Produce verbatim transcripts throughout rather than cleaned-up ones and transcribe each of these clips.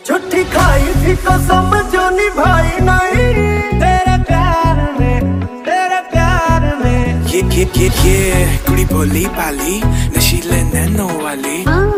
झूठी खाई थी कसम जो निभाई नहीं, तेरे प्यार में, तेरे प्यार में। ये ये ये ये कुड़ी भोली भाली नशीले नैनों वाली।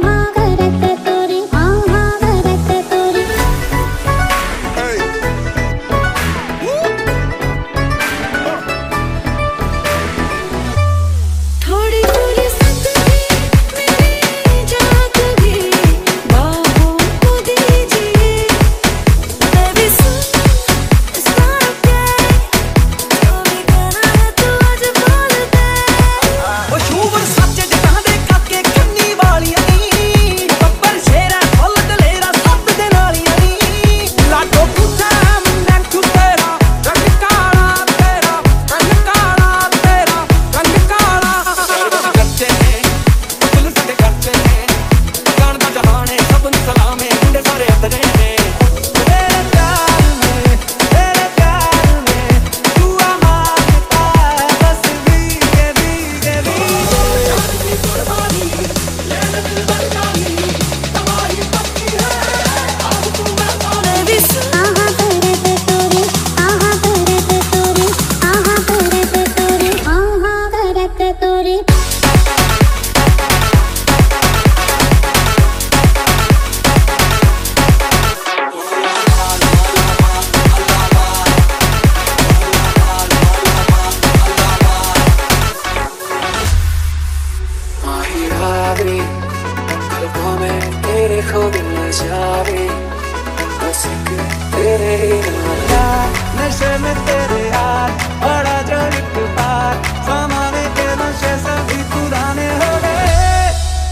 तेरे खो दिल जावे बस तेरे ही नाम, नशे में तेरे यार बड़ा जो एक बार, समाने के नशे सभी पुराने हो गए।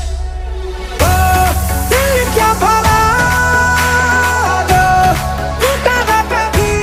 ओ दिल क्या भला जो टूटा ना कभी,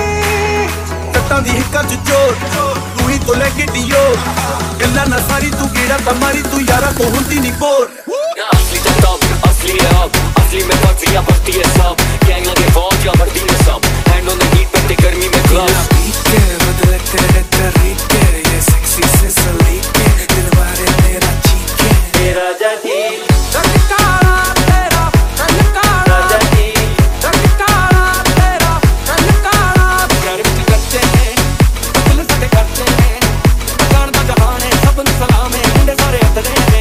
सट्टा दी हिक्का चोर तू ही तो लेके दियो, गल्ला ना सारी तू कीड़ा तमारी तू यारा को होती नहीं बोर। असली तो तब असली है अब, असली में फर्जी या बढ़ती है सब, गैंग लगे फौज या बढ़ती है सब, हैंड ऑन द हीट पे गर्मी में ग्लव्स। बदले तेरे तरीके ये सेक्सी से सलीके, दिल वाले मेरा चीके तेरा जाती रंगकारा तेरा रंगकारा जाती रंगकारा तेरा रंगकारा। प्यार में करते हैं दिल से करते हैं, जान दा जहान है सब नु सलाम है, मुंडे सारे हटदे ने।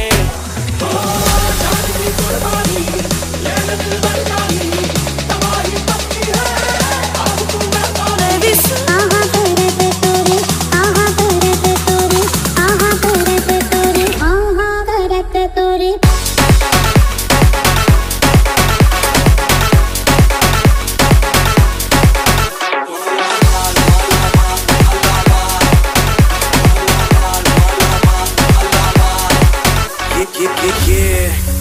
Yeah, yeah, yeah, yeah.